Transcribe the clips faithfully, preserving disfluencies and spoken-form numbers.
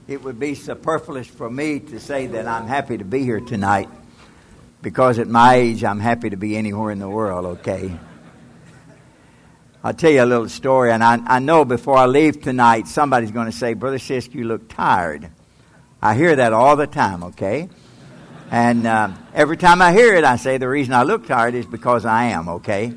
it would be superfluous for me to say that I'm happy to be here tonight, because at my age, I'm happy to be anywhere in the world, okay? I'll tell you a little story, and I, I know before I leave tonight, somebody's going to say, Brother Sisk, you look tired. I hear that all the time, okay? And uh, every time I hear it, I say the reason I look tired is because I am, okay?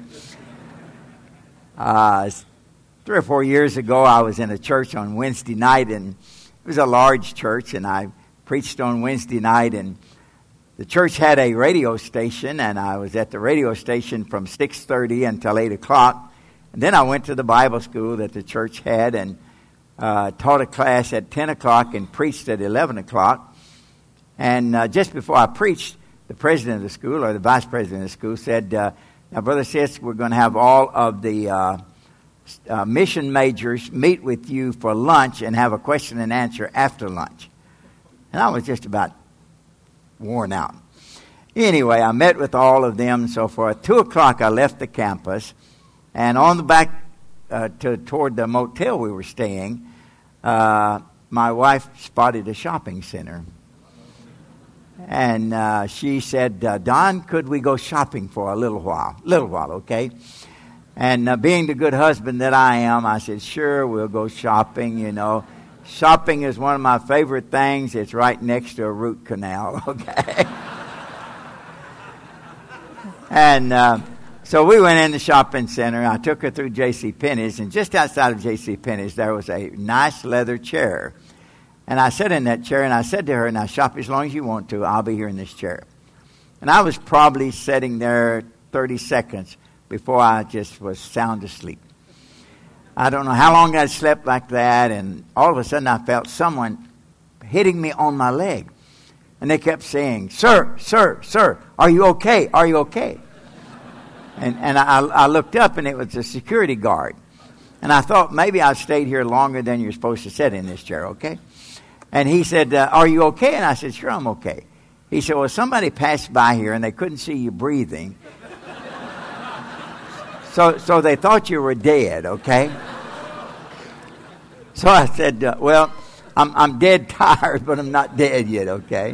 Uh, three or four years ago, I was in a church on Wednesday night, and it was a large church, and I preached on Wednesday night, and the church had a radio station, and I was at the radio station from six thirty until eight o'clock. And then I went to the Bible school that the church had and uh, taught a class at ten o'clock and preached at eleven o'clock. And uh, just before I preached, the president of the school, or the vice president of the school, said, uh, now, Brother Sisk, we're going to have all of the uh, uh, mission majors meet with you for lunch and have a question and answer after lunch. And I was just about worn out. Anyway, I met with all of them and so forth. Two o'clock, I left the campus, and on the back uh, to toward the motel we were staying, uh, my wife spotted a shopping center. And uh, she said, uh, Don, could we go shopping for a little while? Little while, okay? And uh, being the good husband that I am, I said, sure, we'll go shopping, you know. Shopping is one of my favorite things. It's right next to a root canal, okay? and uh, so we went in the shopping center. I took her through J C. Penney's, and just outside of J C. Penney's, there was a nice leather chair. And I sat in that chair, and I said to her, now shop as long as you want to. I'll be here in this chair. And I was probably sitting there thirty seconds before I just was sound asleep. I don't know how long I slept like that, and all of a sudden I felt someone hitting me on my leg. And they kept saying, sir, sir, sir, are you okay? Are you okay? And, and I, I looked up, and it was a security guard. And I thought, maybe I stayed here longer than you're supposed to sit in this chair, okay? And he said, uh, are you okay? And I said, sure, I'm okay. He said, well, somebody passed by here, and they couldn't see you breathing. so so they thought you were dead, okay? So I said, uh, well, I'm, I'm dead tired, but I'm not dead yet, okay?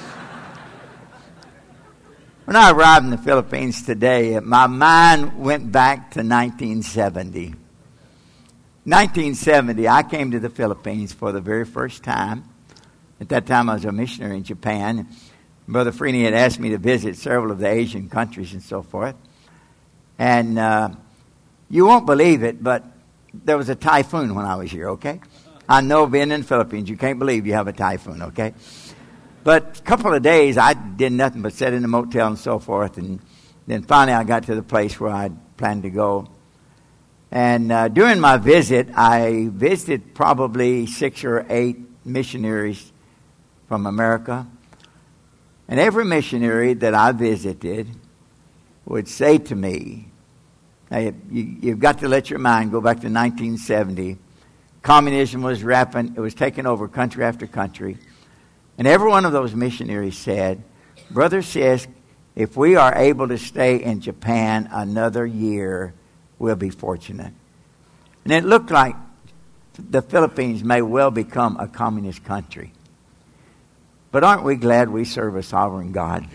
When I arrived in the Philippines today, my mind went back to nineteen seventy. nineteen seventy, I came to the Philippines for the very first time. At that time, I was a missionary in Japan. Brother Freeney had asked me to visit several of the Asian countries and so forth. And uh, you won't believe it, but there was a typhoon when I was here, okay? I know being in the Philippines, you can't believe you have a typhoon, okay? But a couple of days, I did nothing but sit in the motel and so forth. And then finally, I got to the place where I planned to go. And uh, during my visit, I visited probably six or eight missionaries from America. And every missionary that I visited would say to me, hey, you, you've got to let your mind go back to nineteen seventy. Communism was rampant. It was taking over country after country. And every one of those missionaries said, Brother Sisk, if we are able to stay in Japan another year, we'll be fortunate. And it looked like the Philippines may well become a communist country. But aren't we glad we serve a sovereign God?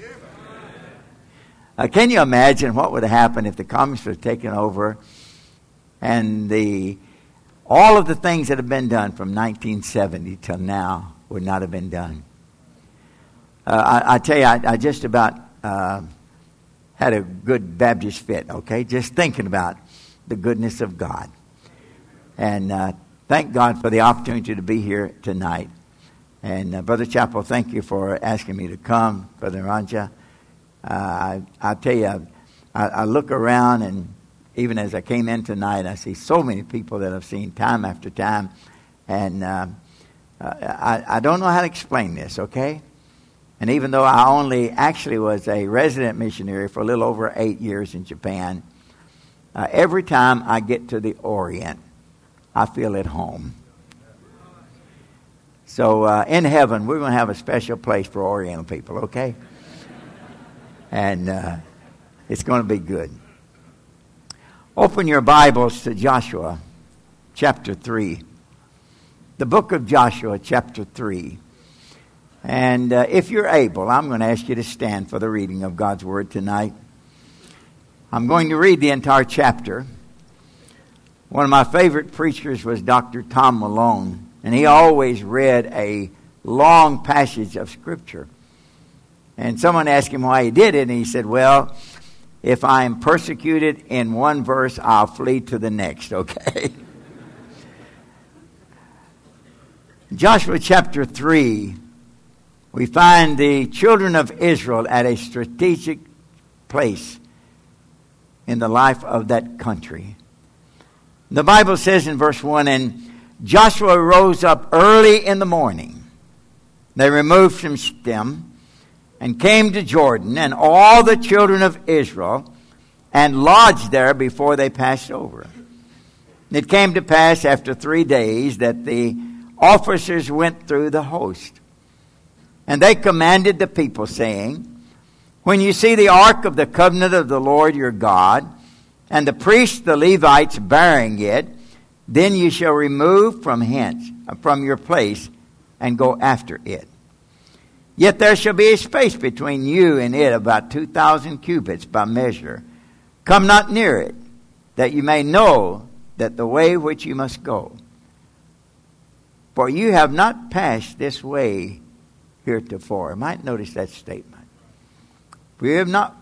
Uh, can you imagine what would have happened if the communists were taken over and the all of the things that have been done from nineteen seventy till now would not have been done? Uh, I, I tell you, I, I just about uh, had a good Baptist fit, okay? Just thinking about the goodness of God. And uh, thank God for the opportunity to be here tonight. And uh, Brother Chappell, thank you for asking me to come, Brother Ranja. Uh, I, I tell you, I, I look around, and even as I came in tonight, I see so many people that I've seen time after time. And uh, I, I don't know how to explain this, okay? And even though I only actually was a resident missionary for a little over eight years in Japan, uh, every time I get to the Orient, I feel at home. So uh, in heaven, we're going to have a special place for Oriental people, okay? And uh, it's going to be good. Open your Bibles to Joshua chapter three. the book of Joshua, chapter three. And uh, if you're able, I'm going to ask you to stand for the reading of God's Word tonight. I'm going to read the entire chapter. One of my favorite preachers was Doctor Tom Malone, and he always read a long passage of Scripture. And someone asked him why he did it, and he said, well, if I am persecuted in one verse, I'll flee to the next, okay? Joshua chapter three, we find the children of Israel at a strategic place in the life of that country. The Bible says in verse one, and Joshua rose up early in the morning. They removed from Shittim and came to Jordan, and all the children of Israel, and lodged there before they passed over. It came to pass after three days that the officers went through the host. And they commanded the people, saying, when you see the ark of the covenant of the Lord your God, and the priests, the Levites, bearing it, then you shall remove from hence, from your place, and go after it. Yet there shall be a space between you and it about two thousand cubits by measure. Come not near it, that you may know that the way which you must go. For you have not passed this way heretofore. You might notice that statement. For you have not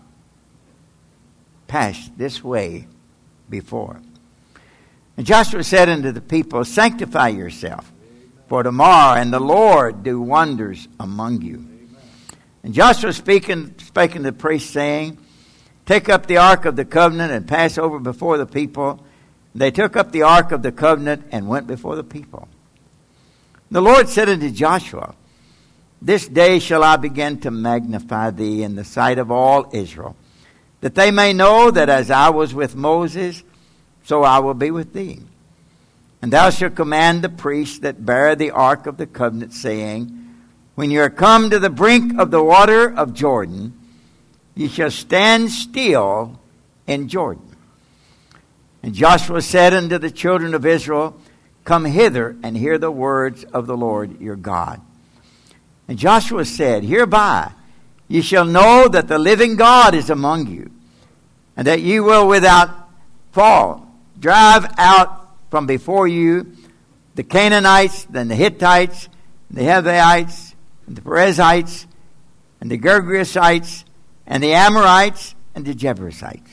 passed this way before. And Joshua said unto the people, sanctify yourself, for tomorrow and the Lord do wonders among you. Amen. And Joshua speaking, spake unto the priests, saying, take up the ark of the covenant and pass over before the people. And they took up the ark of the covenant and went before the people. The Lord said unto Joshua, this day shall I begin to magnify thee in the sight of all Israel, that they may know that as I was with Moses, so I will be with thee. And thou shalt command the priests that bear the ark of the covenant, saying, when you are come to the brink of the water of Jordan, ye shall stand still in Jordan. And Joshua said unto the children of Israel, come hither and hear the words of the Lord your God. And Joshua said, hereby ye shall know that the living God is among you, and that ye will without fall drive out from before you the Canaanites, and the Hittites, and the Hivites, and the Perizzites, and the Girgashites, and the Amorites, and the Jebusites.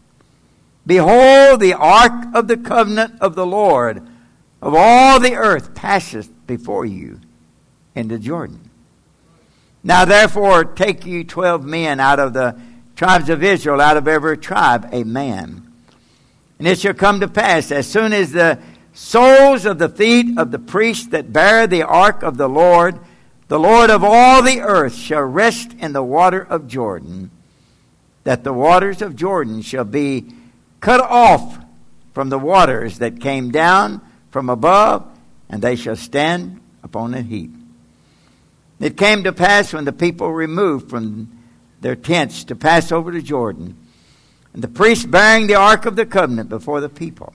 Behold, the ark of the covenant of the Lord of all the earth passeth before you into Jordan. Now therefore take you twelve men out of the tribes of Israel, out of every tribe a man. And it shall come to pass, as soon as the soles of the feet of the priests that bear the ark of the Lord, the Lord of all the earth, shall rest in the water of Jordan, that the waters of Jordan shall be cut off from the waters that came down from above, and they shall stand upon a heap. It came to pass when the people removed from their tents to pass over to Jordan, and the priests bearing the ark of the covenant before the people.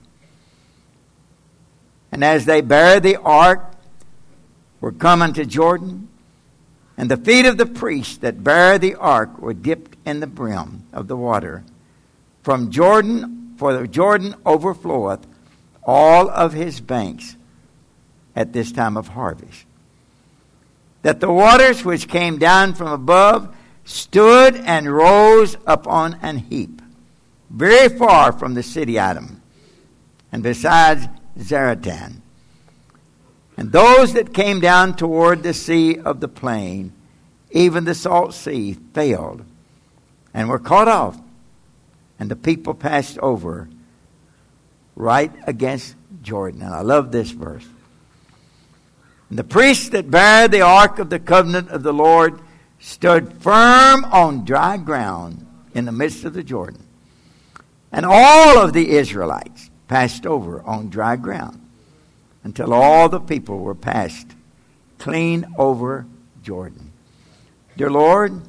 And as they bare the ark, were come unto Jordan, and the feet of the priests that bare the ark were dipped in the brim of the water. From Jordan, for the Jordan overfloweth all of his banks at this time of harvest. That the waters which came down from above stood and rose upon an heap, very far from the city Adam, and besides Zaratan. And those that came down toward the sea of the plain, even the salt sea, failed, and were cut off, and the people passed over right against Jordan. And I love this verse. And the priests that bare the ark of the covenant of the Lord stood firm on dry ground in the midst of the Jordan. And all of the Israelites passed over on dry ground until all the people were passed clean over Jordan. Dear Lord,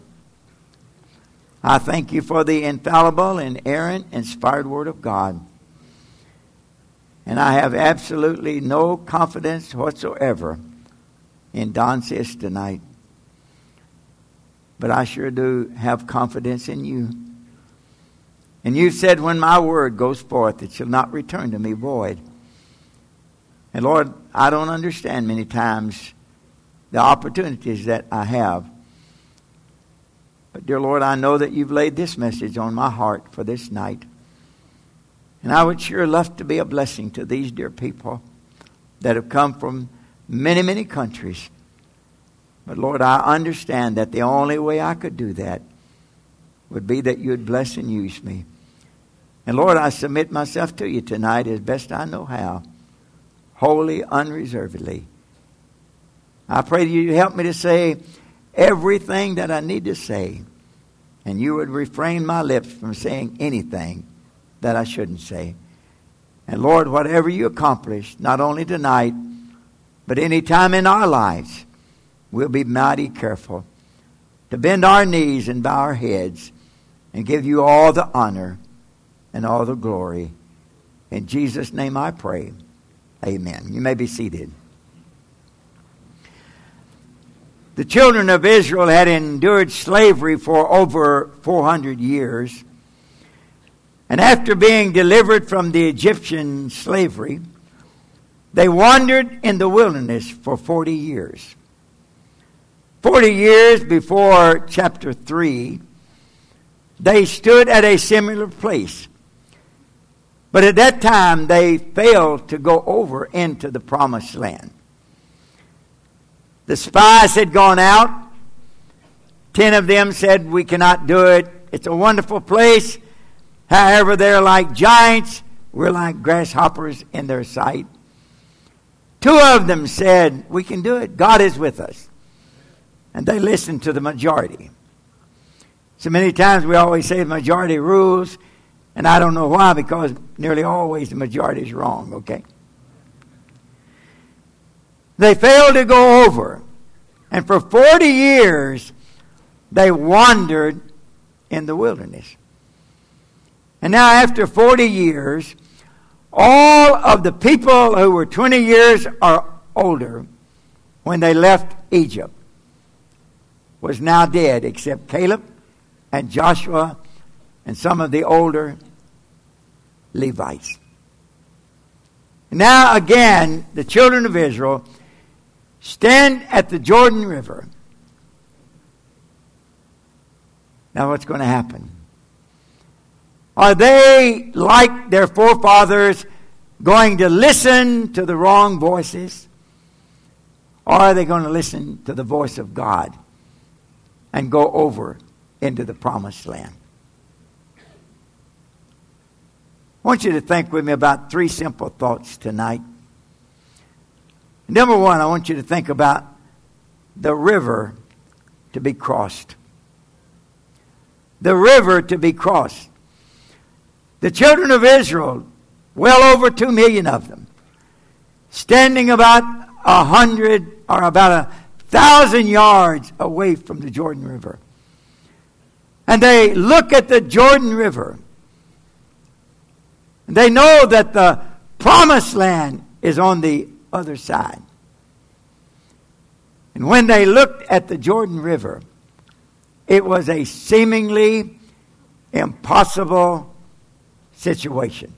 I thank you for the infallible, inerrant, inspired word of God. And I have absolutely no confidence whatsoever in Don Sis tonight. But I sure do have confidence in you. And you said, when my word goes forth, it shall not return to me void. And Lord, I don't understand many times the opportunities that I have. But dear Lord, I know that you've laid this message on my heart for this night. And I would sure love to be a blessing to these dear people that have come from many, many countries. But Lord, I understand that the only way I could do that would be that you would bless and use me. And Lord, I submit myself to you tonight as best I know how, wholly, unreservedly. I pray that you help me to say everything that I need to say, and you would refrain my lips from saying anything that I shouldn't say. And Lord, whatever you accomplish, not only tonight, but any time in our lives, we'll be mighty careful to bend our knees and bow our heads and give you all the honor and all the glory. In Jesus' name I pray. Amen. You may be seated. The children of Israel had endured slavery for over four hundred years. And after being delivered from the Egyptian slavery, they wandered in the wilderness for forty years. Forty years before chapter three, they stood at a similar place. But at that time, they failed to go over into the promised land. The spies had gone out. Ten of them said, we cannot do it. It's a wonderful place. However, they're like giants. We're like grasshoppers in their sight. Two of them said, we can do it. God is with us. And they listened to the majority. So many times we always say the majority rules. And I don't know why, because nearly always the majority is wrong, okay? They failed to go over. And for forty years, they wandered in the wilderness. And now after forty years, all of the people who were twenty years or older when they left Egypt was now dead, except Caleb and Joshua and some of the older Levites. Now again, the children of Israel stand at the Jordan River. Now what's going to happen? Are they, like their forefathers, going to listen to the wrong voices? Or are they going to listen to the voice of God and go over into the promised land? I want you to think with me about three simple thoughts tonight. Number one, I want you to think about the river to be crossed. The river to be crossed. The children of Israel, well over two million of them, standing about a hundred or about a thousand yards away from the Jordan River. And they look at the Jordan River. And they know that the promised land is on the other side. And when they looked at the Jordan River, it was a seemingly impossible situation.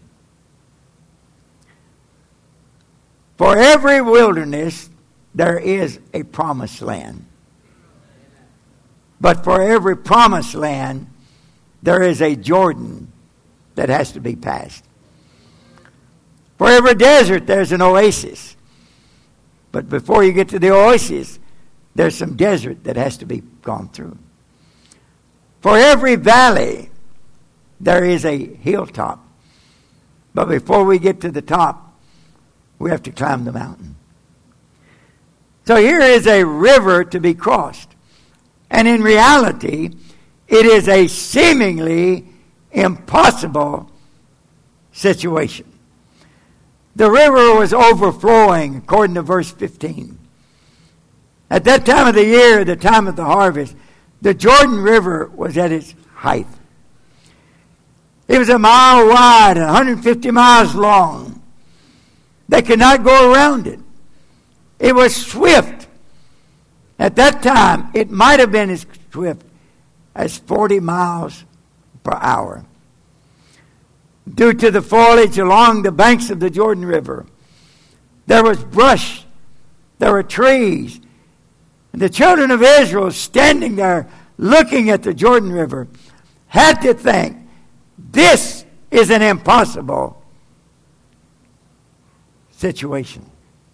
For every wilderness, there is a promised land. But for every promised land, there is a Jordan that has to be passed. For every desert, there's an oasis. But before you get to the oasis, there's some desert that has to be gone through. For every valley, there is a hilltop. But before we get to the top, we have to climb the mountain. So here is a river to be crossed. And in reality, it is a seemingly impossible situation. The river was overflowing, according to verse fifteen. At that time of the year, the time of the harvest, the Jordan River was at its height. It was a mile wide and one hundred fifty miles long. They could not go around it. It was swift. At that time, it might have been as swift as forty miles per hour. Due to the foliage along the banks of the Jordan River, there was brush, there were trees. And the children of Israel standing there looking at the Jordan River had to think, this is an impossible situation.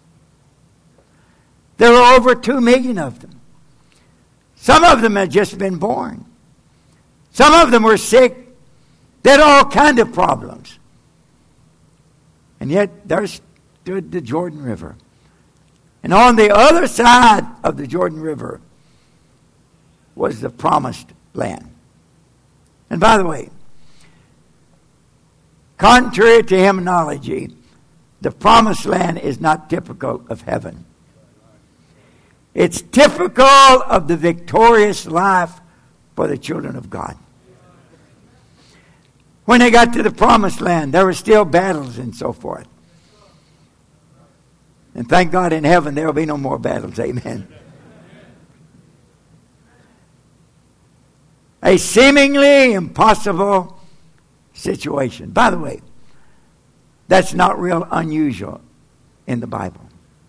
There were over two million of them. Some of them had just been born. Some of them were sick. They had all kinds of problems. And yet there stood the Jordan River. And on the other side of the Jordan River was the promised land. And by the way, contrary to hymnology, the promised land is not typical of heaven. It's typical of the victorious life for the children of God. When they got to the promised land, there were still battles and so forth. And thank God in heaven there will be no more battles. Amen. A seemingly impossible situation. By the way, that's not real unusual in the Bible.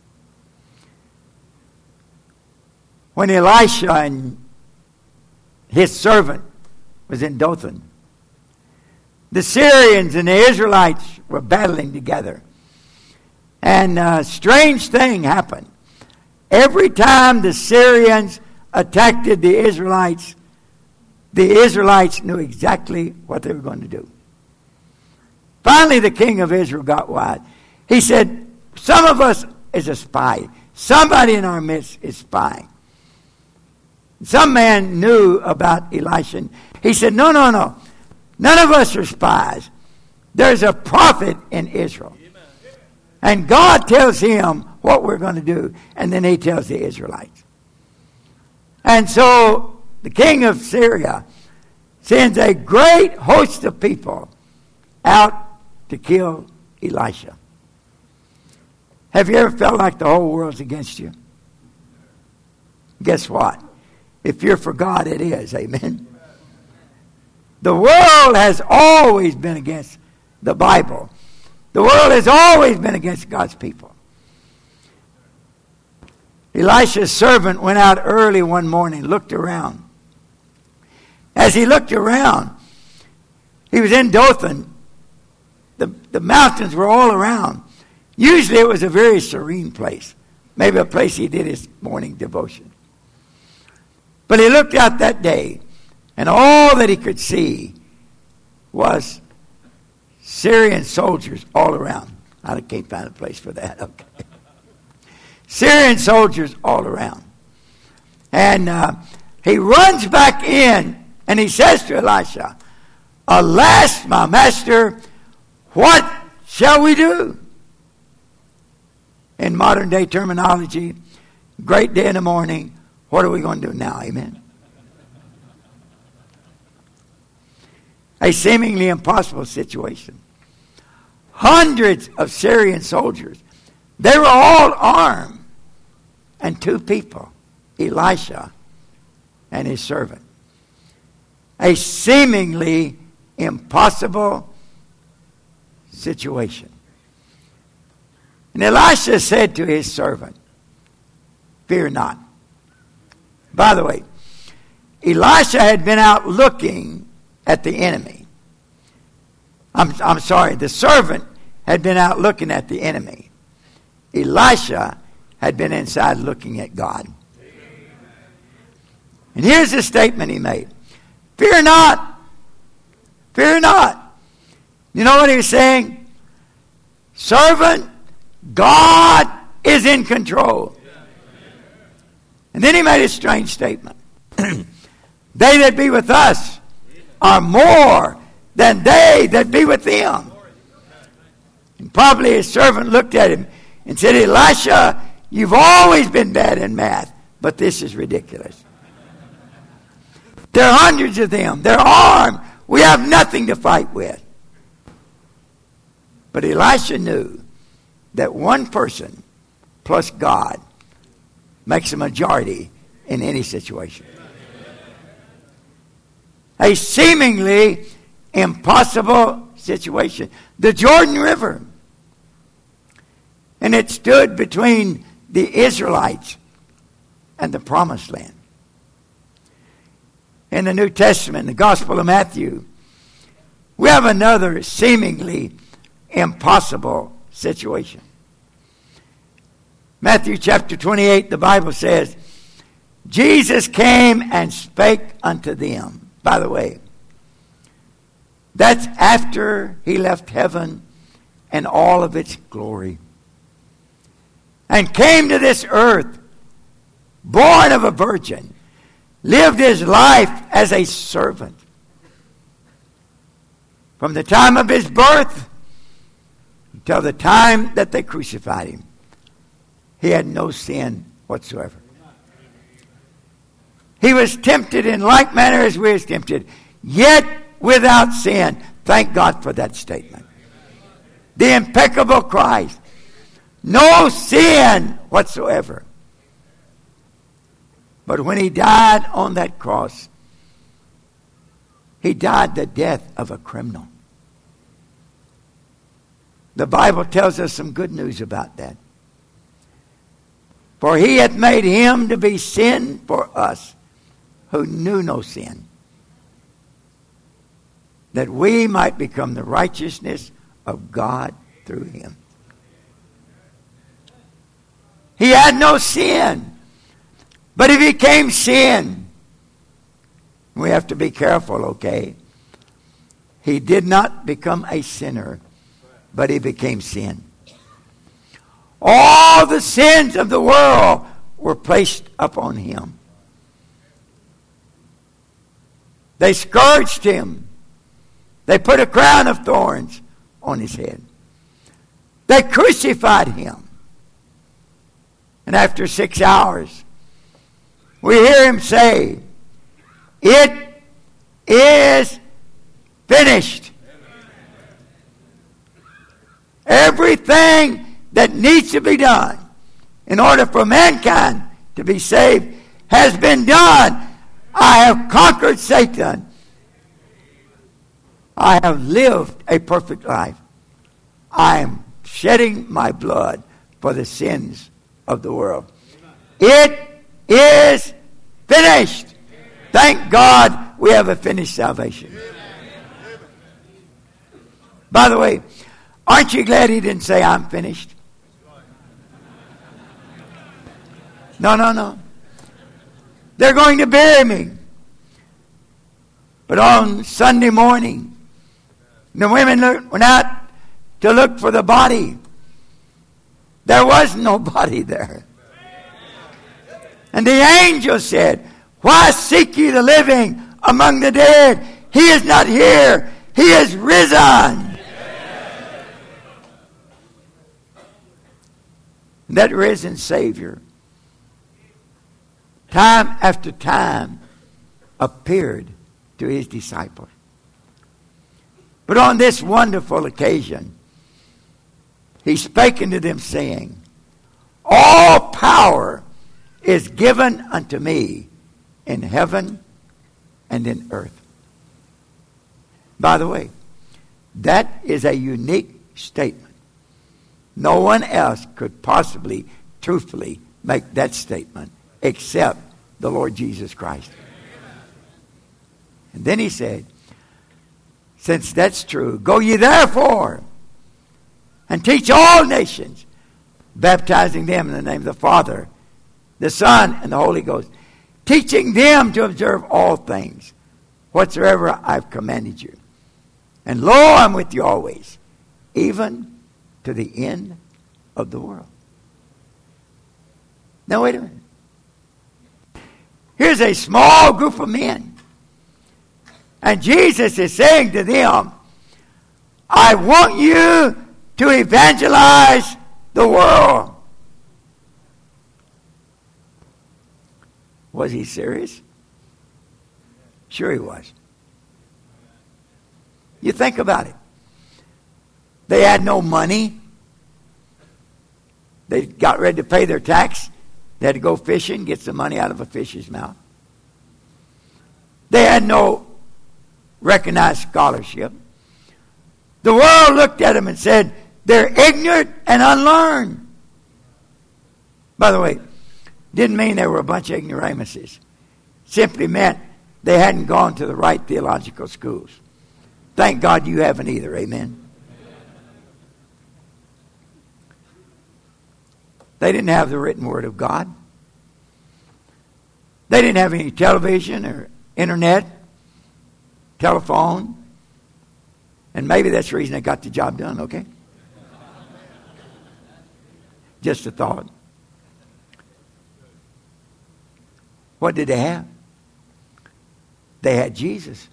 When Elisha and his servant was in Dothan, the Syrians and the Israelites were battling together. And a strange thing happened. Every time the Syrians attacked the Israelites, the Israelites knew exactly what they were going to do. Finally, the king of Israel got wise. He said, some of us is a spy. Somebody in our midst is spying. Some man knew about Elisha. He said, no, no, no. None of us are spies. There's a prophet in Israel. And God tells him what we're going to do. And then he tells the Israelites. And so the king of Syria sends a great host of people out to kill Elisha. Have you ever felt like the whole world's against you? Guess what? If you're for God, it is. Amen. The world has always been against the Bible. The world has always been against God's people. Elisha's servant went out early one morning, looked around. As he looked around, he was in Dothan. The, the mountains were all around. Usually it was a very serene place. Maybe a place he did his morning devotion. But he looked out that day, and all that he could see was Syrian soldiers all around. I can't find a place for that. Okay. Syrian soldiers all around. And uh, he runs back in, and he says to Elisha, alas, my master, what shall we do? In modern day terminology, great day in the morning, what are we going to do now? Amen. A seemingly impossible situation. Hundreds of Syrian soldiers. They were all armed. And two people, Elisha and his servant. A seemingly impossible situation. And Elisha said to his servant, fear not. By the way, Elisha had been out looking at the enemy. I'm, I'm sorry, the servant had been out looking at the enemy. Elisha had been inside looking at God. And here's the statement he made. Fear not. Fear not. You know what he was saying? Servant, God is in control. And then he made a strange statement. They that be with us are more than they that be with them. And probably his servant looked at him and said, Elisha, you've always been bad in math, but this is ridiculous. There are hundreds of them. They're armed. We have nothing to fight with. But Elisha knew that one person plus God makes a majority in any situation. A seemingly impossible situation. The Jordan River. And it stood between the Israelites and the Promised Land. In the New Testament, the Gospel of Matthew, we have another seemingly impossible situation. Matthew chapter twenty-eight, the Bible says, Jesus came and spake unto them. By the way, that's after he left heaven and all of its glory, and came to this earth, born of a virgin, lived his life as a servant. From the time of his birth until the time that they crucified him, he had no sin whatsoever. He was tempted in like manner as we are tempted, yet without sin. Thank God for that statement. The impeccable Christ. No sin whatsoever. But when he died on that cross, he died the death of a criminal. The Bible tells us some good news about that. For he hath made him to be sin for us, who knew no sin, that we might become the righteousness of God through him. He had no sin, but he became sin. We have to be careful, okay? He did not become a sinner, but he became sin. All the sins of the world were placed upon him. They scourged him. They put a crown of thorns on his head. They crucified him. And after six hours, we hear him say, "It is finished." Everything that needs to be done in order for mankind to be saved has been done. I have conquered Satan. I have lived a perfect life. I am shedding my blood for the sins of the world. It is finished. Thank God we have a finished salvation. By the way, aren't you glad he didn't say, "I'm finished"? No, no, no. They're going to bury me. But on Sunday morning, the women went out to look for the body. There was no body there. And the angel said, "Why seek ye the living among the dead? He is not here. He is risen." That risen Savior, time after time, appeared to his disciples. But on this wonderful occasion, he spake unto them, saying, "All power is given unto me in heaven and in earth." By the way, that is a unique statement. No one else could possibly, truthfully make that statement except the Lord Jesus Christ. And then he said, "Since that's true, go ye therefore and teach all nations, baptizing them in the name of the Father, the Son, and the Holy Ghost, teaching them to observe all things whatsoever I've commanded you. And lo, I'm with you always, even to the end of the world." Now wait a minute. Here's a small group of men. And Jesus is saying to them, "I want you to evangelize the world." Was he serious? Sure he was. You think about it. They had no money. They got ready to pay their tax. They had to go fishing, get some money out of a fish's mouth. They had no recognized scholarship. The world looked at them and said, they're ignorant and unlearned. By the way, didn't mean they were a bunch of ignoramuses. Simply meant they hadn't gone to the right theological schools. Thank God you haven't either. Amen. They didn't have the written word of God. They didn't have any television or internet, telephone. And maybe that's the reason they got the job done, okay? Just a thought. What did they have? They had Jesus.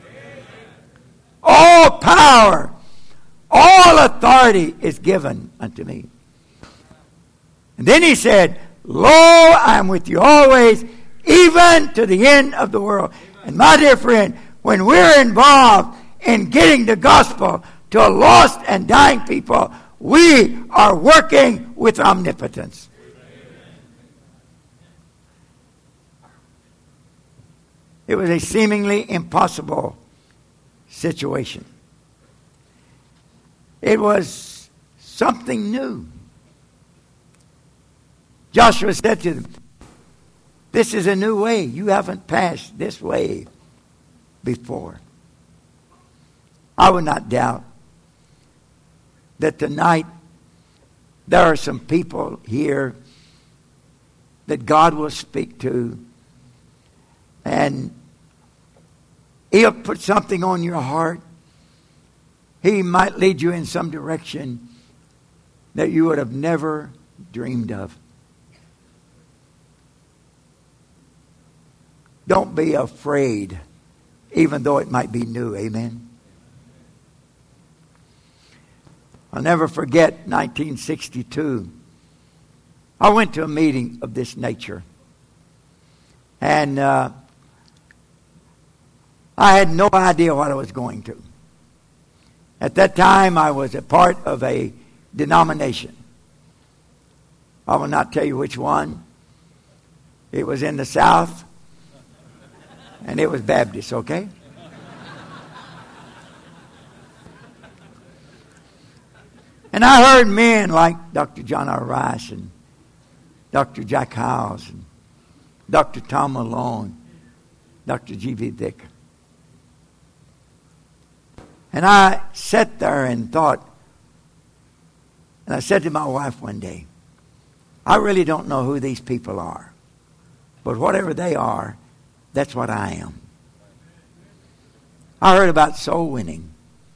All power, all authority is given unto me. And then he said, lo, I am with you always, even to the end of the world. And my dear friend, when we're involved in getting the gospel to a lost and dying people, we are working with omnipotence. It was a seemingly impossible situation. It was something new. Joshua said to them, this is a new way. You haven't passed this way before. I would not doubt that tonight there are some people here that God will speak to, and He'll put something on your heart. He might lead you in some direction that you would have never dreamed of. Don't be afraid, even though it might be new. Amen. I'll never forget nineteen sixty-two. I went to a meeting of this nature. And uh, I had no idea what I was going to. At that time, I was a part of a denomination. I will not tell you which one. It was in the South. And it was Baptist, okay? And I heard men like Doctor John R. Rice and Doctor Jack Howes and Doctor Tom Malone, Doctor G V Dick. And I sat there and thought, and I said to my wife one day, I really don't know who these people are. But whatever they are, that's what I am. I heard about soul winning.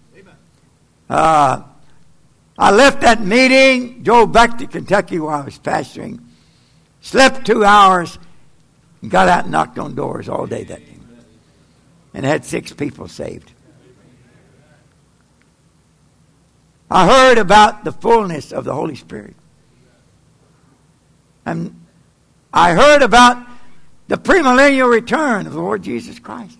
Uh, I left that meeting, drove back to Kentucky where I was pastoring, slept two hours, and got out and knocked on doors all day that day. And had six people saved. I heard about the fullness of the Holy Spirit. And I heard about the premillennial return of the Lord Jesus Christ.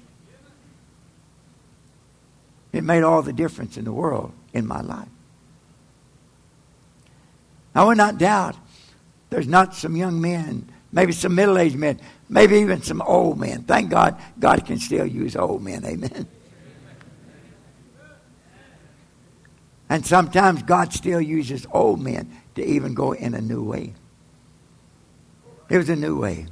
It made all the difference in the world in my life. I would not doubt there's not some young men, maybe some middle-aged men, maybe even some old men. Thank God, God can still use old men. Amen. And sometimes God still uses old men to even go in a new way. It was a new way.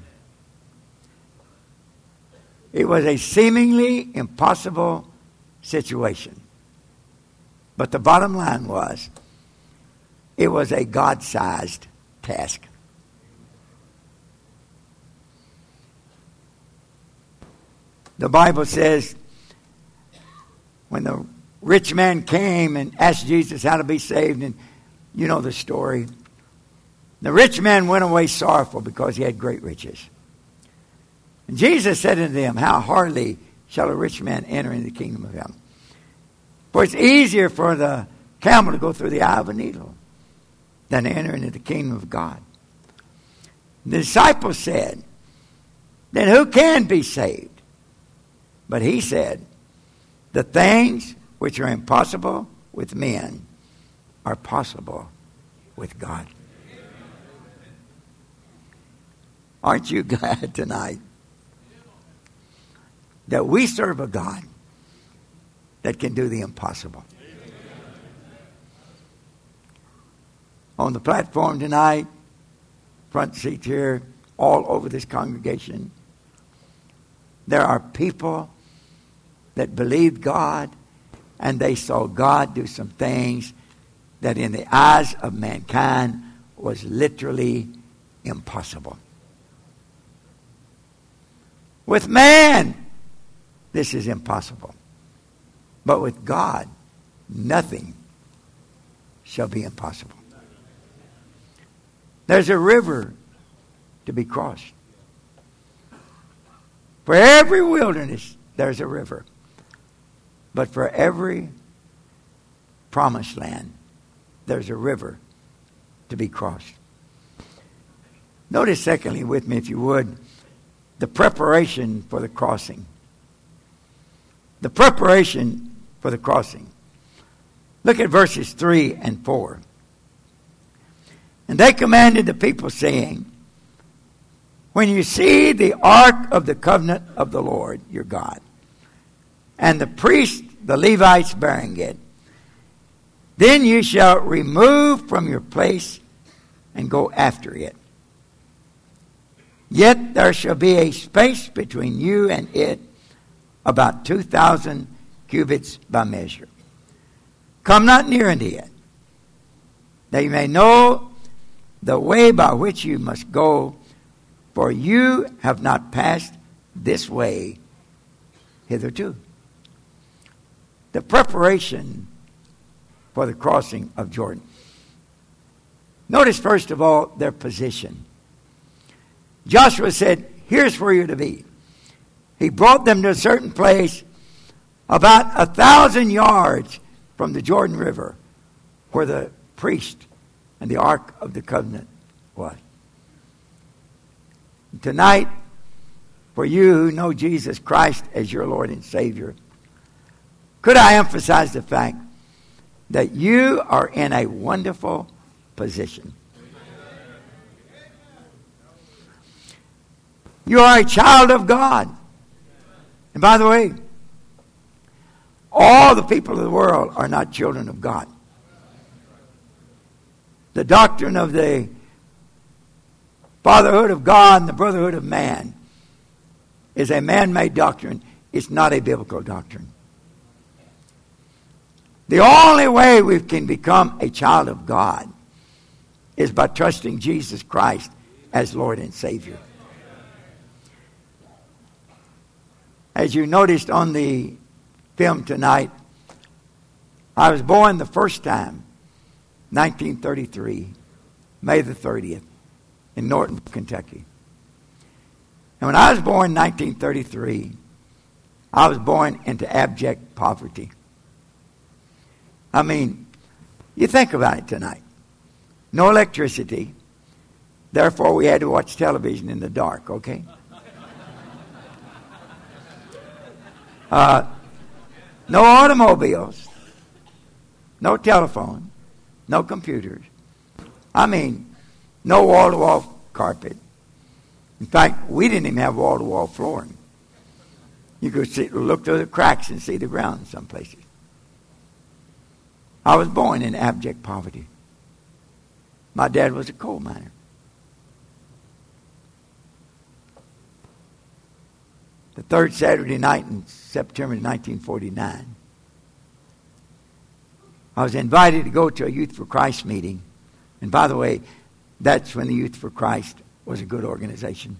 It was a seemingly impossible situation. But the bottom line was, it was a God-sized task. The Bible says, when the rich man came and asked Jesus how to be saved, and you know the story. The rich man went away sorrowful because he had great riches. And Jesus said unto them, how hardly shall a rich man enter into the kingdom of heaven. For it's easier for the camel to go through the eye of a needle than to enter into the kingdom of God. The disciples said, then who can be saved? But he said, the things which are impossible with men are possible with God. Aren't you glad tonight that we serve a God that can do the impossible? On the platform tonight, front seats here, all over this congregation, there are people that believed God, and they saw God do some things that in the eyes of mankind was literally impossible. With man, this is impossible. But with God, nothing shall be impossible. There's a river to be crossed. For every wilderness, there's a river. But for every promised land, there's a river to be crossed. Notice secondly with me, if you would, the preparation for the crossing. The preparation for the crossing. Look at verses three and four. And they commanded the people, saying, when you see the ark of the covenant of the Lord your God, and the priests, the Levites, bearing it, then you shall remove from your place and go after it. Yet there shall be a space between you and it, about two thousand cubits by measure. Come not near unto it, that you may know the way by which you must go, for you have not passed this way hitherto. The preparation for the crossing of Jordan. Notice first of all their position. Joshua said, here's where you're to be. He brought them to a certain place about a thousand yards from the Jordan River, where the priest and the Ark of the Covenant was. Tonight, for you who know Jesus Christ as your Lord and Savior, could I emphasize the fact that you are in a wonderful position. You are a child of God. And by the way, all the people of the world are not children of God. The doctrine of the fatherhood of God and the brotherhood of man is a man-made doctrine. It's not a biblical doctrine. The only way we can become a child of God is by trusting Jesus Christ as Lord and Savior. As you noticed on the film tonight, I was born the first time, nineteen thirty-three, May the thirtieth, in Norton, Kentucky. And when I was born in nineteen thirty-three, I was born into abject poverty. I mean, you think about it tonight. No electricity. Therefore, we had to watch television in the dark, okay? Uh, no automobiles. No telephone. No computers. I mean, no wall-to-wall carpet. In fact, we didn't even have wall-to-wall flooring. You could see, look through the cracks and see the ground in some places. I was born in abject poverty. My dad was a coal miner. The third Saturday night in September nineteen forty-nine, I was invited to go to a Youth for Christ meeting. And by the way, that's when the Youth for Christ was a good organization.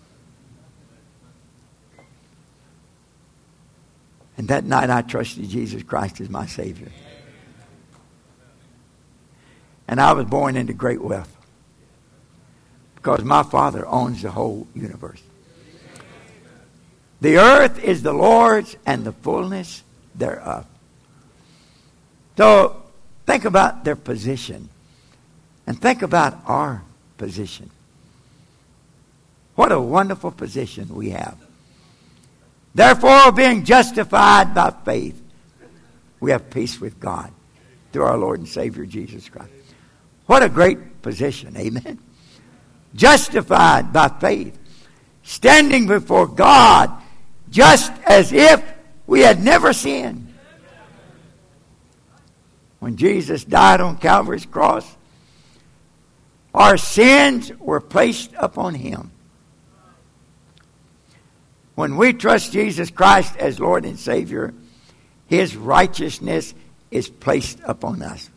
And that night I trusted Jesus Christ as my Savior. And I was born into great wealth, because my Father owns the whole universe. The earth is the Lord's and the fullness thereof. So think about their position. And think about our position. What a wonderful position we have. Therefore, being justified by faith, we have peace with God through our Lord and Savior Jesus Christ. What a great position, amen. Justified by faith. standing before God just as if we had never sinned. When Jesus died on Calvary's cross, our sins were placed upon him. When we trust Jesus Christ as Lord and Savior, his righteousness is placed upon us.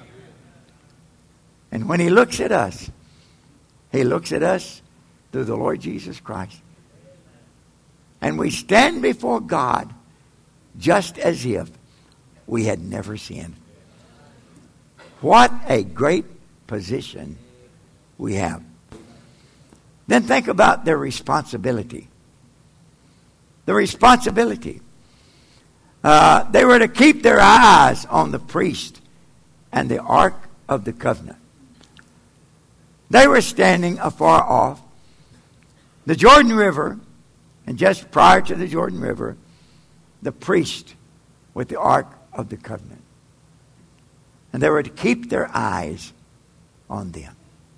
And when he looks at us, he looks at us through the Lord Jesus Christ. And we stand before God just as if we had never sinned. What a great position we have. Then think about their responsibility. The responsibility. Uh, they were to keep their eyes on the priest and the Ark of the Covenant. They were standing afar off. The Jordan River, and just prior to the Jordan River, the priest with the Ark of the Covenant. And they were to keep their eyes on them.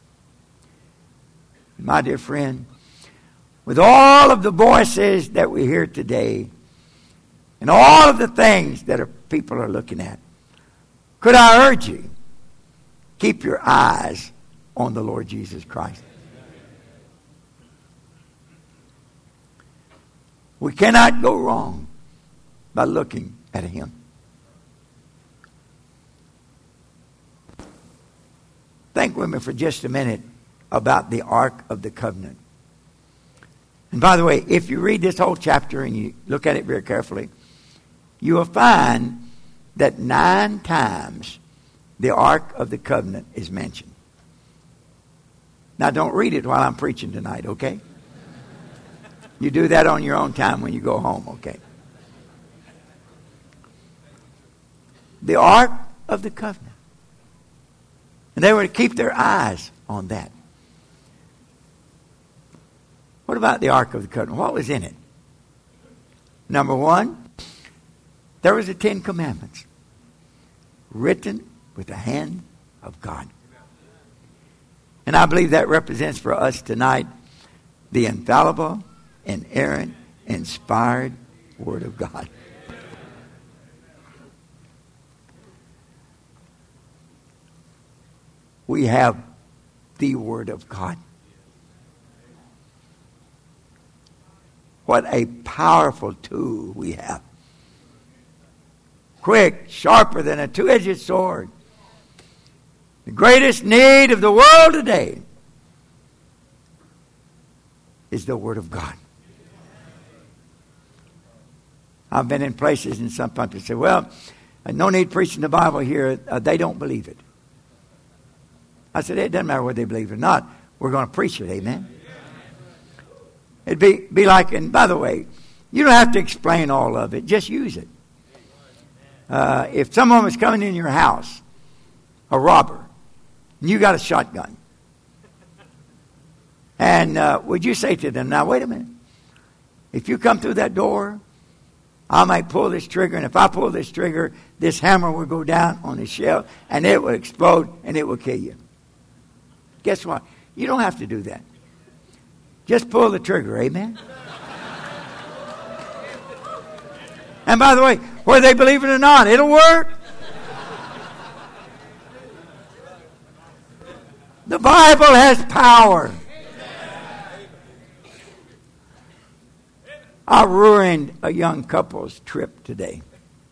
My dear friend, with all of the voices that we hear today, and all of the things that are, people are looking at, could I urge you, keep your eyes on the Lord Jesus Christ. We cannot go wrong by looking at him. Think with me for just a minute about the Ark of the Covenant. And by the way, if you read this whole chapter and you look at it very carefully, you will find that nine times the Ark of the Covenant is mentioned. Now, don't read it while I'm preaching tonight, okay? You do that on your own time when you go home, okay? The Ark of the Covenant. And they were to keep their eyes on that. What about the Ark of the Covenant? What was in it? Number one, there was the Ten Commandments written with the hand of God. And I believe that represents for us tonight the infallible, inerrant, inspired Word of God. We have the Word of God. What a powerful tool we have. Quick, sharper than a two-edged sword. The greatest need of the world today is the Word of God. I've been in places and some countries say, well, no need preaching the Bible here. Uh, they don't believe it. I said, it doesn't matter whether they believe it or not. We're going to preach it, amen? It'd be, be like, and by the way, you don't have to explain all of it. Just use it. Uh, if someone was coming in your house, a robber, and you got a shotgun, and uh, would you say to them, now wait a minute, if you come through that door, I might pull this trigger, and if I pull this trigger, this hammer will go down on the shelf, and it will explode, and it will kill you. Guess what? You don't have to do that. Just pull the trigger, amen? And by the way, whether they believe it or not, it'll work. The Bible has power. I ruined a young couple's trip today.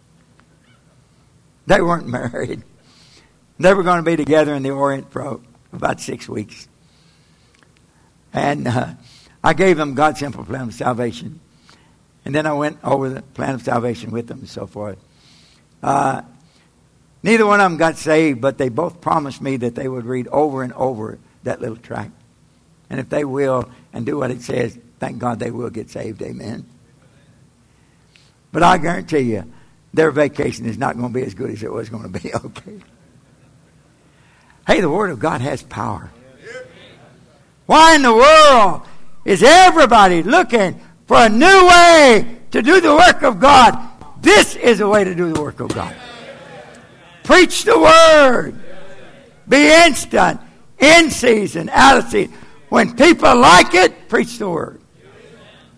They weren't married. They were going to be together in the Orient for about six weeks. And uh, I gave them God's simple plan of salvation. And then I went over the plan of salvation with them and so forth. Uh, neither one of them got saved, but they both promised me that they would read over and over that little tract. And if they will and do what it says, thank God they will get saved. Amen. But I guarantee you, their vacation is not going to be as good as it was going to be. Okay. Hey, the Word of God has power. Why in the world is everybody looking for a new way to do the work of God? This is the way to do the work of God. Preach the Word. Be instant, in season, out of season. When people like it, preach the Word.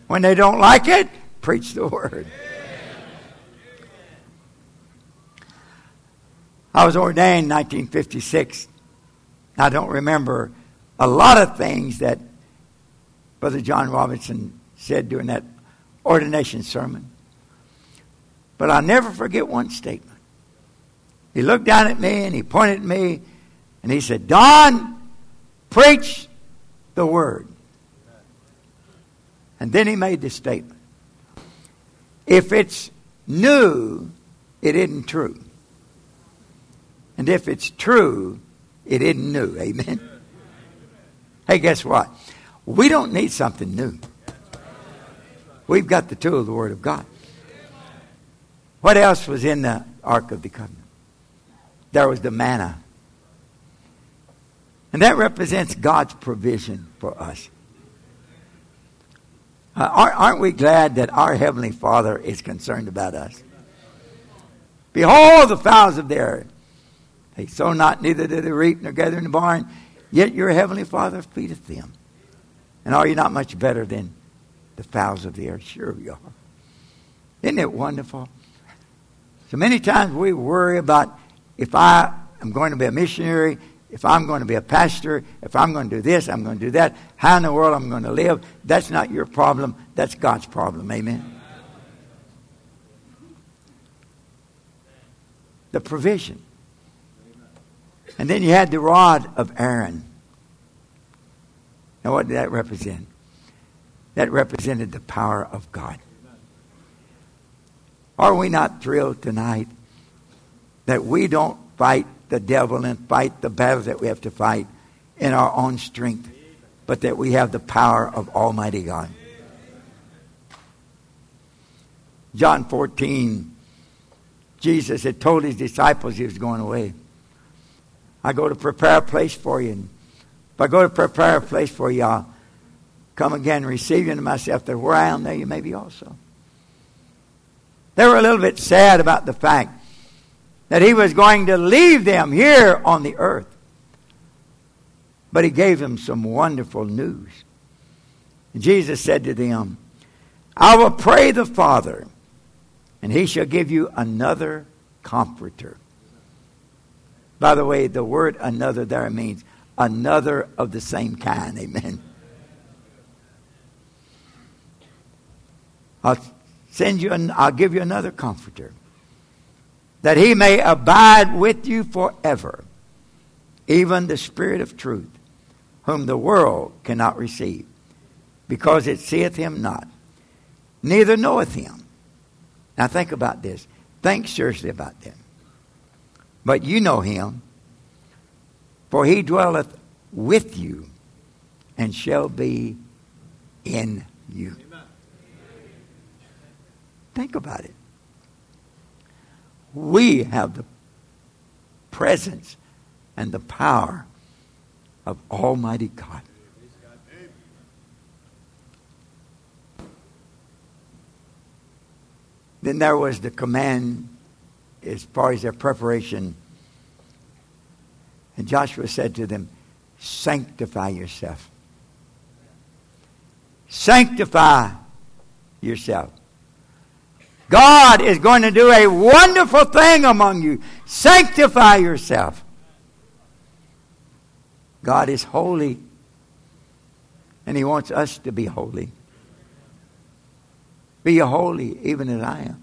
When they don't like it, preach the word. I was ordained in nineteen fifty-six. I don't remember a lot of things that Brother John Robinson said during that ordination sermon. But I'll never forget one statement. He looked down at me and he pointed at me and he said, "Don, preach the word." And then he made this statement. If it's new, it isn't true. And if it's true, it isn't new. Amen? Hey, guess what? We don't need something new. We've got the tool of the Word of God. What else was in the Ark of the Covenant? There was the manna. And that represents God's provision for us. Uh, aren't we glad that our Heavenly Father is concerned about us? Behold the fowls of the air. They sow not, neither do they reap, nor gather in the barn. Yet your Heavenly Father feedeth them. And are you not much better than the fowls of the air? Sure you are. Isn't it wonderful? So many times we worry about if I am going to be a missionary, if I'm going to be a pastor, if I'm going to do this, I'm going to do that, how in the world I'm going to live. That's not your problem. That's God's problem. Amen? The provision. And then you had the rod of Aaron. Now what did that represent? That represented the power of God. Are we not thrilled tonight that we don't fight the devil and fight the battles that we have to fight in our own strength, but that we have the power of Almighty God? John fourteen, Jesus had told his disciples he was going away. I go to prepare a place for you. And if I go to prepare a place for you, I'll come again and receive you into myself, that where I am, there you may be also. They were a little bit sad about the fact that he was going to leave them here on the earth. But he gave them some wonderful news. Jesus said to them, "I will pray the Father, and he shall give you another comforter." By the way, the word "another" there means another of the same kind. Amen. I'll send you, an, I'll give you another comforter, that he may abide with you forever, even the Spirit of truth, whom the world cannot receive, because it seeth him not, neither knoweth him. Now think about this. Think seriously about that. But you know him, for he dwelleth with you and shall be in you. Amen. Think about it. We have the presence and the power of Almighty God. Then there was the command as far as their preparation. And Joshua said to them, "Sanctify yourself. Sanctify yourself. God is going to do a wonderful thing among you. Sanctify yourself." God is holy, and he wants us to be holy. Be holy even as I am.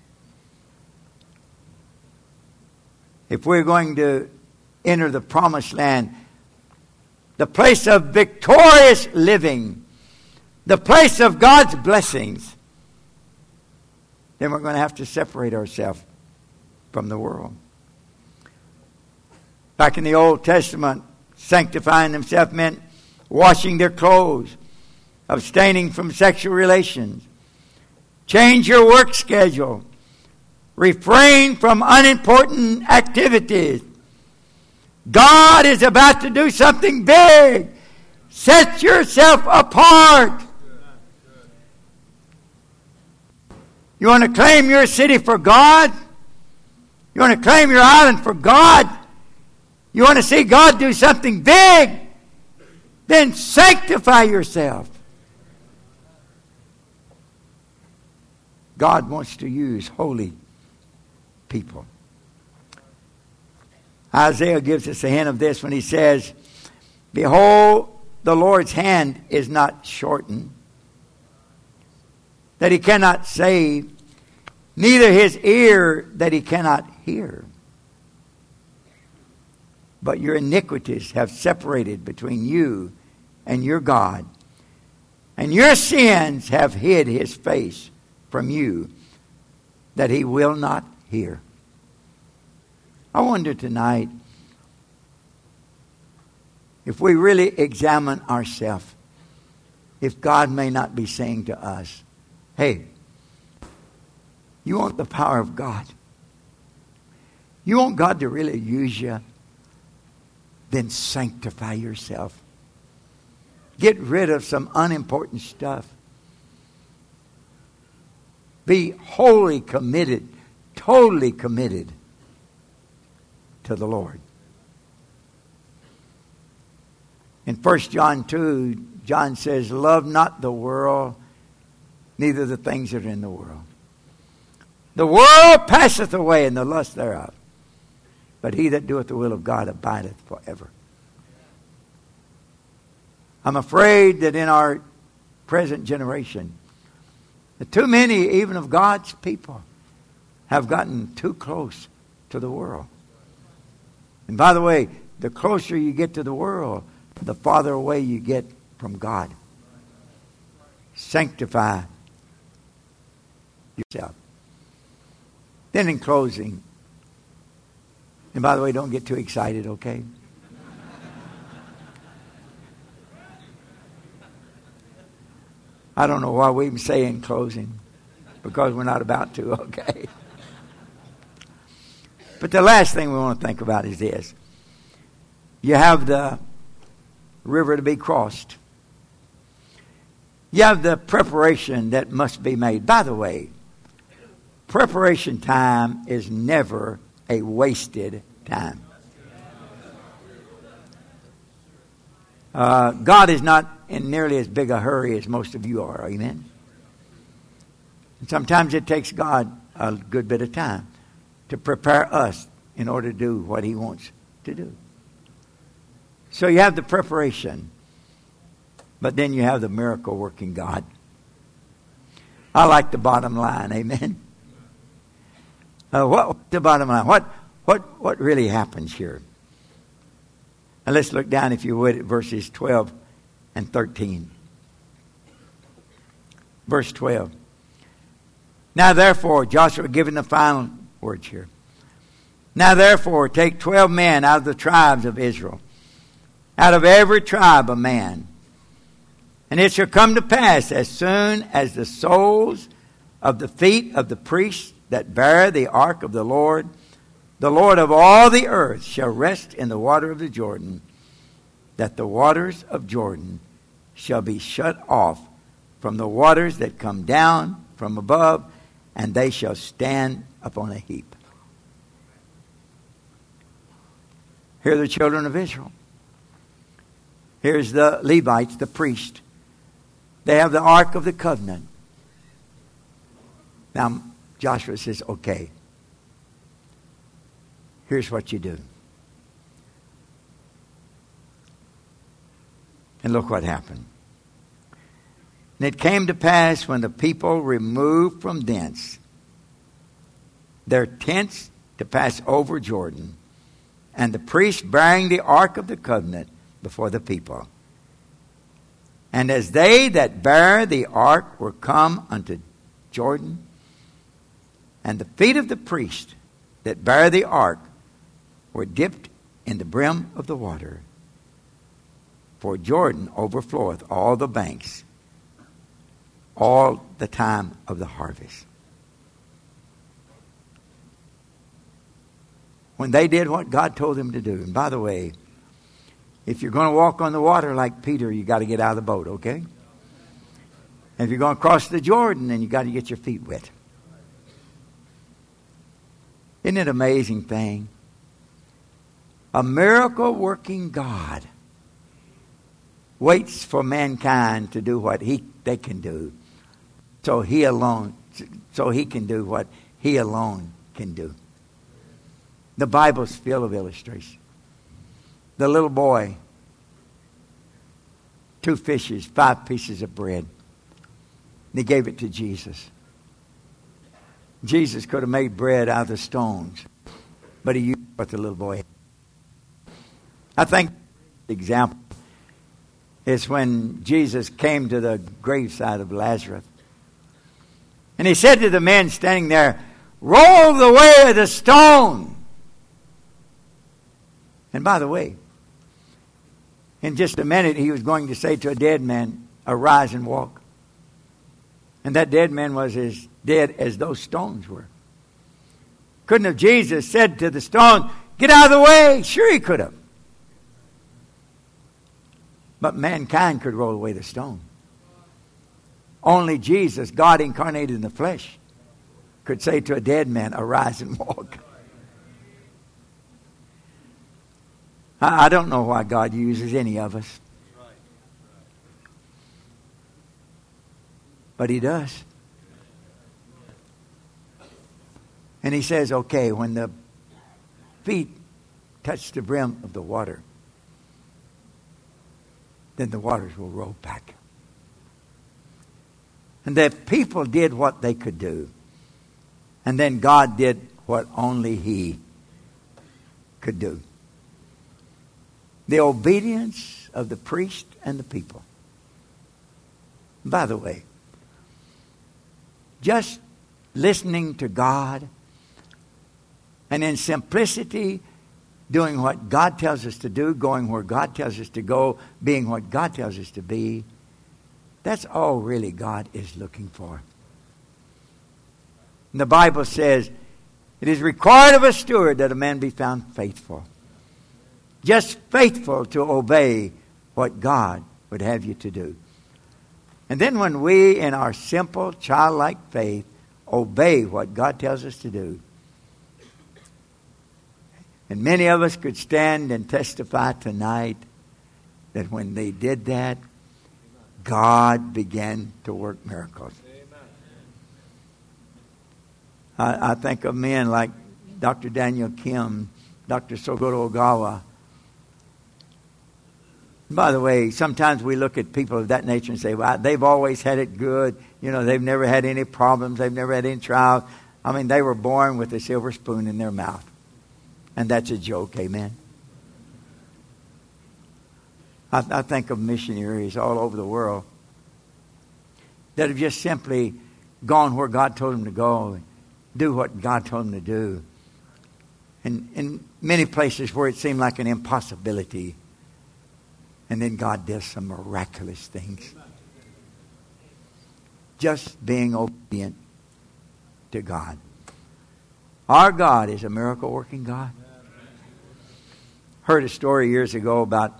If we're going to enter the promised land, the place of victorious living, the place of God's blessings, then we're going to have to separate ourselves from the world. Back in the Old Testament, sanctifying themselves meant washing their clothes, abstaining from sexual relations. Change your work schedule. Refrain from unimportant activities. God is about to do something big. Set yourself apart. You want to claim your city for God? You want to claim your island for God? You want to see God do something big? Then sanctify yourself. God wants to use holy people. Isaiah gives us a hint of this when he says, behold, the Lord's hand is not shortened, that he cannot save, neither his ear that he cannot hear. But your iniquities have separated between you and your God, and your sins have hid his face from you, that he will not hear. I wonder tonight if we really examine ourselves, if God may not be saying to us, hey, you want the power of God? You want God to really use you? Then sanctify yourself. Get rid of some unimportant stuff. Be wholly committed, totally committed to the Lord. In First John two, John says, love not the world, neither the things that are in the world. The world passeth away, and the lust thereof. But he that doeth the will of God abideth forever. I'm afraid that in our present generation, that too many, even of God's people, have gotten too close to the world. And by the way, the closer you get to the world, the farther away you get from God. Sanctify yourself. Then in closing, and by the way, don't get too excited, okay? I don't know why we even say in closing, because we're not about to, okay? But the last thing we want to think about is this. You have the river to be crossed. You have the preparation that must be made. By the way, preparation time is never a wasted time. Uh, God is not in nearly as big a hurry as most of you are. Amen? And sometimes it takes God a good bit of time to prepare us in order to do what he wants to do. So you have the preparation, but then you have the miracle working God. I like the bottom line. Amen? Uh, what the bottom line? What what what really happens here? And let's look down, if you would, at verses twelve and thirteen. Verse twelve. Now therefore, Joshua giving the final words here. Now therefore, take twelve men out of the tribes of Israel, out of every tribe a man. And it shall come to pass, as soon as the soles of the feet of the priests that bear the ark of the Lord, the Lord of all the earth, shall rest in the water of the Jordan, that the waters of Jordan shall be shut off from the waters that come down from above, and they shall stand upon a heap. Here are the children of Israel. Here's the Levites, the priest. They have the Ark of the Covenant. Now, Joshua says, okay, here's what you do. And look what happened. And it came to pass, when the people removed from thence their tents to pass over Jordan, and the priests bearing the Ark of the Covenant before the people. And as they that bear the ark were come unto Jordan, and the feet of the priest that bear the ark were dipped in the brim of the water, for Jordan overfloweth all the banks all the time of the harvest. When they did what God told them to do. And by the way, if you're going to walk on the water like Peter, you got to get out of the boat, okay? And if you're going to cross the Jordan, then you got to get your feet wet. Isn't it an amazing thing? A miracle-working God waits for mankind to do what he they can do, so he alone so he can do what he alone can do. The Bible's full of illustration. The little boy, two fishes, five pieces of bread. And he gave it to Jesus. Jesus could have made bread out of the stones, but he used what the little boy had. I think the example is when Jesus came to the graveside of Lazarus. And he said to the men standing there, roll away the stone. And by the way, in just a minute he was going to say to a dead man, arise and walk. And that dead man was as dead as those stones were. Couldn't have Jesus said to the stone, get out of the way? Sure he could have. But mankind could roll away the stone. Only Jesus, God incarnated in the flesh, could say to a dead man, arise and walk. I, I don't know why God uses any of us. But he does. And he says, okay, when the feet touch the brim of the water, then the waters will roll back. And the people did what they could do. And then God did what only he could do. The obedience of the priest and the people. By the way, just listening to God and in simplicity doing what God tells us to do, going where God tells us to go, being what God tells us to be, that's all really God is looking for. And the Bible says, it is required of a steward that a man be found faithful. Just faithful to obey what God would have you to do. And then when we, in our simple, childlike faith, obey what God tells us to do, and many of us could stand and testify tonight that when they did that, God began to work miracles. I, I think of men like Doctor Daniel Kim, Doctor Sogoto Ogawa. By the way, sometimes we look at people of that nature and say, well, they've always had it good. You know, they've never had any problems. They've never had any trials. I mean, they were born with a silver spoon in their mouth. And that's a joke, amen? I, I think of missionaries all over the world that have just simply gone where God told them to go and do what God told them to do. And in many places where it seemed like an impossibility, and then God does some miraculous things. Just being obedient to God. Our God is a miracle-working God. Heard a story years ago about a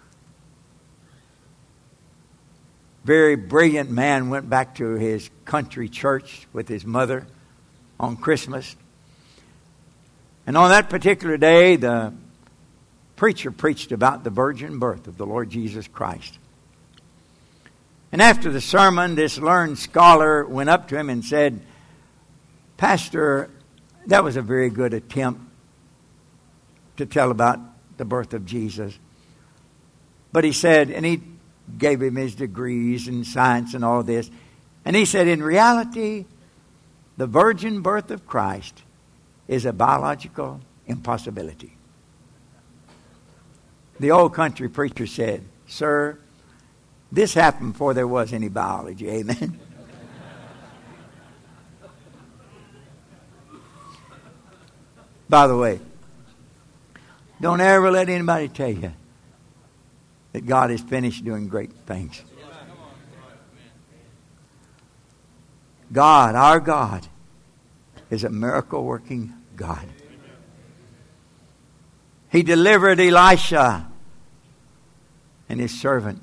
very brilliant man went back to his country church with his mother on Christmas. And on that particular day, the preacher preached about the virgin birth of the Lord Jesus Christ. And after the sermon, this learned scholar went up to him and said, Pastor, that was a very good attempt to tell about the birth of Jesus. But he said, and he gave him his degrees in science and all this. And he said, in reality, the virgin birth of Christ is a biological impossibility. The old country preacher said, Sir, this happened before there was any biology. Amen. By the way, don't ever let anybody tell you that God is finished doing great things. God, our God, is a miracle-working God. He delivered Elisha and his servant.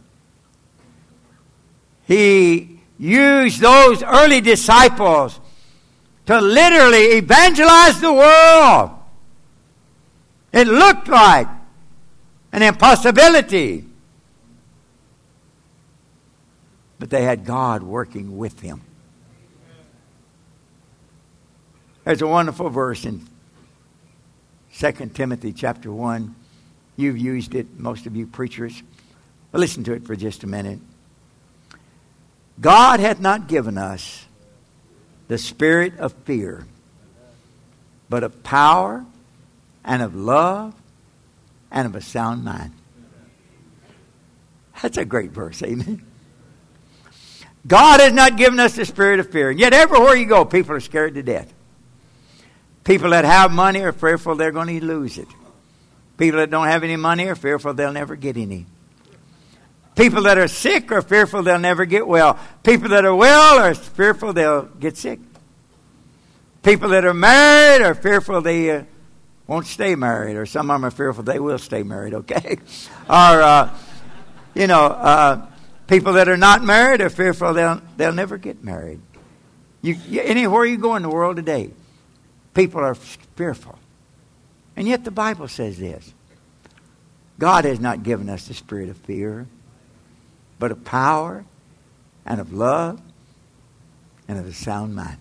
He used those early disciples to literally evangelize the world. It looked like an impossibility. But they had God working with them. There's a wonderful verse in Second Timothy chapter one. You've used it, most of you preachers. But listen to it for just a minute. God hath not given us the spirit of fear, but of power and of love and of a sound mind. That's a great verse, amen. God has not given us the spirit of fear. And yet everywhere you go, people are scared to death. People that have money are fearful they're going to lose it. People that don't have any money are fearful they'll never get any. People that are sick are fearful they'll never get well. People that are well are fearful they'll get sick. People that are married are fearful they uh, won't stay married. Or some of them are fearful they will stay married, okay? or, uh, you know, uh, people that are not married are fearful they'll, they'll never get married. You, you, anywhere you go in the world today, people are fearful. And yet the Bible says this. God has not given us the spirit of fear, but of power and of love and of a sound mind.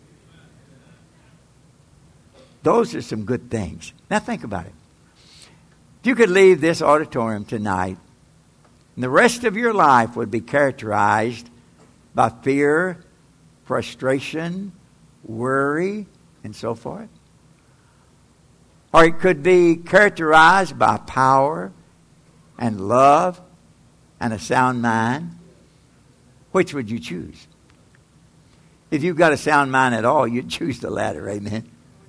Those are some good things. Now think about it. If you could leave this auditorium tonight, and the rest of your life would be characterized by fear, frustration, worry, and so forth. Or it could be characterized by power and love and a sound mind. Which would you choose? If you've got a sound mind at all, you'd choose the latter, amen?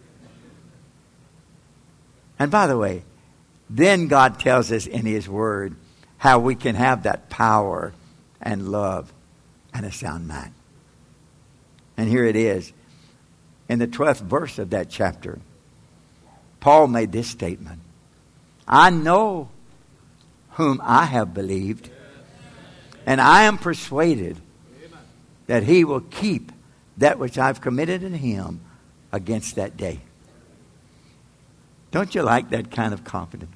And by the way, then God tells us in His Word how we can have that power and love and a sound mind. And here it is. In the twelfth verse of that chapter, Paul made this statement. I know whom I have believed, and I am persuaded that He will keep that which I've committed in Him against that day. Don't you like that kind of confidence?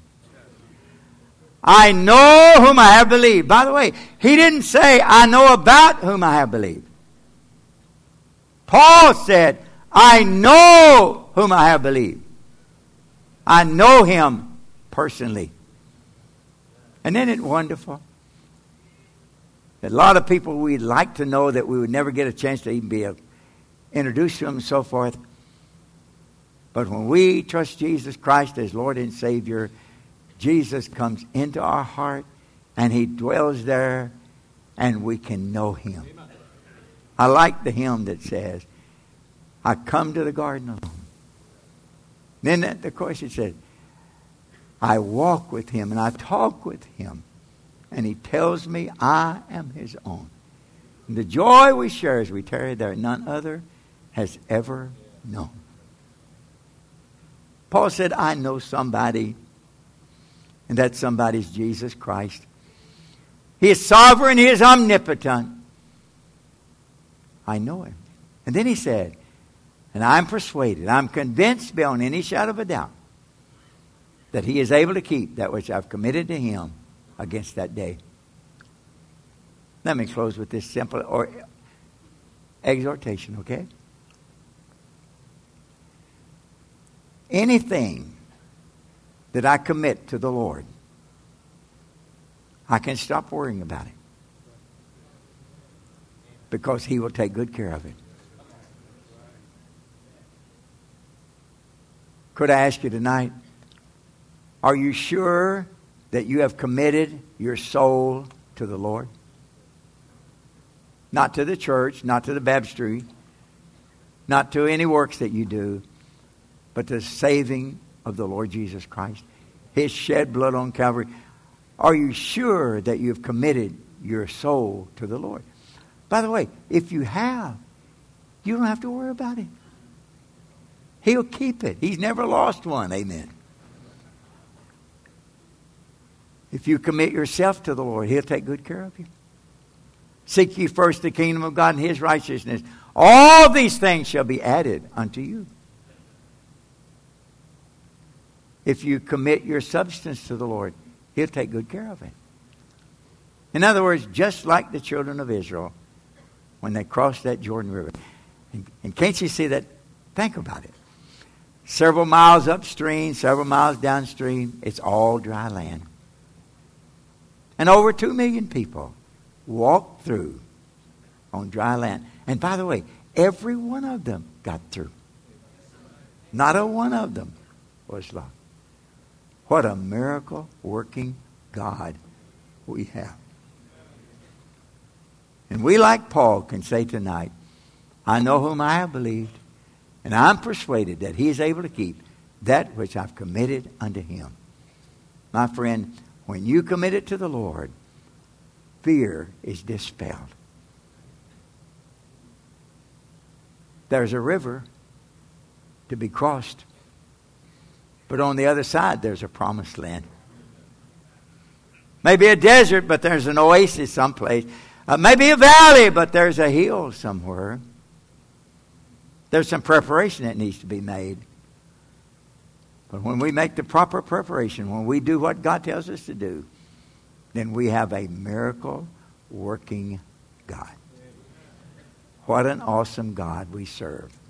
I know whom I have believed. By the way, he didn't say, I know about whom I have believed. Paul said, I know whom I have believed. I know Him personally. And isn't it wonderful? That a lot of people we'd like to know that we would never get a chance to even be introduced to Him and so forth. But when we trust Jesus Christ as Lord and Savior, Jesus comes into our heart and He dwells there and we can know Him. I like the hymn that says, I come to the garden alone. Then the chorus it says, I walk with Him and I talk with Him and He tells me I am His own. And the joy we share as we tarry there, none other has ever known. Paul said, I know somebody, and that somebody is Jesus Christ. He is sovereign. He is omnipotent. I know Him. And then he said, and I'm persuaded, I'm convinced beyond any shadow of a doubt that He is able to keep that which I've committed to Him against that day. Let me close with this simple or exhortation, okay? Anything that I commit to the Lord, I can stop worrying about it. Because He will take good care of it. Could I ask you tonight, are you sure that you have committed your soul to the Lord? Not to the church, not to the baptistry, not to any works that you do, but the saving of the Lord Jesus Christ. His shed blood on Calvary. Are you sure that you've committed your soul to the Lord? By the way, if you have, you don't have to worry about it. He'll keep it. He's never lost one. Amen. If you commit yourself to the Lord, He'll take good care of you. Seek ye first the kingdom of God and His righteousness. All these things shall be added unto you. If you commit your substance to the Lord, He'll take good care of it. In other words, just like the children of Israel when they crossed that Jordan River. And, and can't you see that Think about it. Several miles upstream, several miles downstream, it's all dry land. And over two million people walked through on dry land. And by the way, every one of them got through. Not a one of them was lost. What a miracle working God we have. And we, like Paul, can say tonight, I know whom I have believed, and I'm persuaded that he is able to keep that which I've committed unto him. My friend, when you commit it to the Lord, fear is dispelled. There's a river to be crossed, but on the other side there's a promised land. Maybe a desert, but there's an oasis someplace. Uh, maybe a valley, but there's a hill somewhere. There's some preparation that needs to be made. But when we make the proper preparation, when we do what God tells us to do, then we have a miracle-working God. What an awesome God we serve.